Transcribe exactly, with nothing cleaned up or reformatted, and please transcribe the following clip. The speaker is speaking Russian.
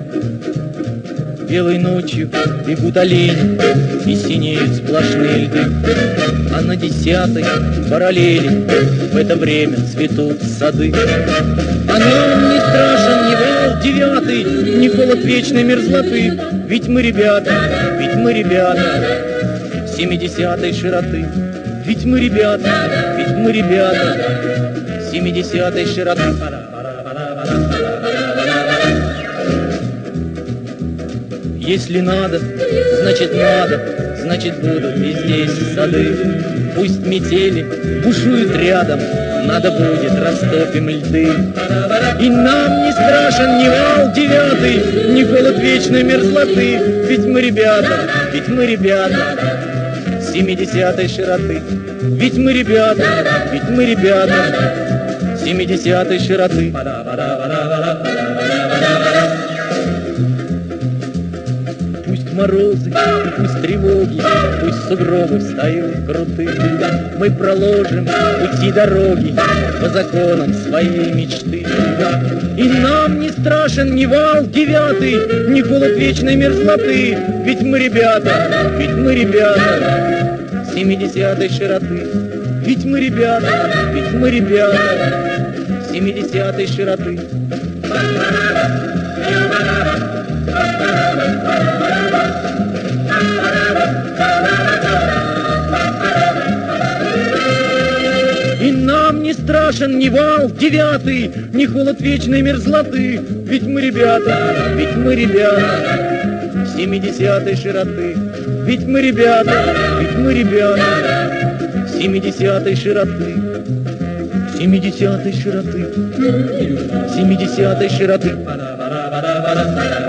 Белой ночью бегут олени, и синеют сплошные льды. А на десятой параллели в это время цветут сады. А нам не страшен ни вал девятый, ни холод вечной мерзлоты. Ведь мы ребята, ведь мы ребята семидесятой широты. Ведь мы ребята, ведь мы ребята семидесятой широты. Если надо, значит надо, значит будут и здесь сады. Пусть метели бушуют рядом, надо будет растопим льды. И нам не страшен ни вал девятый, ни холод вечной мерзлоты. Ведь мы ребята, ведь мы ребята семидесятой широты. Ведь мы ребята, ведь мы ребята семидесятой широты. Пусть морозы, пусть тревоги, пусть сугробы встают крутые. Мы проложим пути дороги по законам своей мечты. И нам не страшен ни вал девятый, ни холод вечной мерзлоты. Ведь мы ребята, ведь мы ребята семидесятой широты. Ведь мы ребята, ведь мы ребята семидесятой широты. И нам не страшен ни вал девятый, ни холод вечной мерзлоты. Ведь мы ребята, ведь мы ребята семидесятой широты. Ведь мы ребята, ведь мы ребята семидесятой широты. Семидесятой широты. Семидесятой широты.